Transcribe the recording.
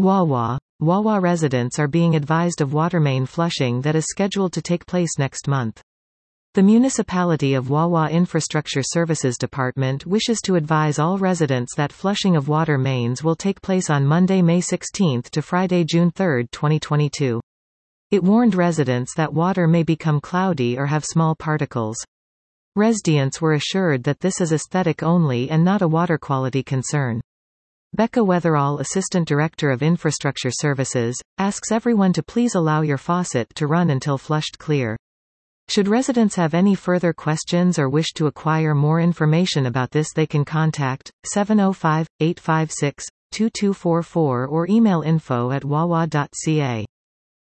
Wawa residents are being advised of water main flushing that is scheduled to take place next month. The Municipality of Wawa Infrastructure Services Department wishes to advise all residents that flushing of water mains will take place on Monday, May 16 to Friday, June 3, 2022. It warned residents that water may become cloudy or have small particles. Residents were assured that this is aesthetic only and not a water quality concern. Becca Weatherall, Assistant Director of Infrastructure Services, asks everyone to please allow your faucet to run until flushed clear. Should residents have any further questions or wish to acquire more information about this, they can contact 705-856-2244 or email info@wawa.ca.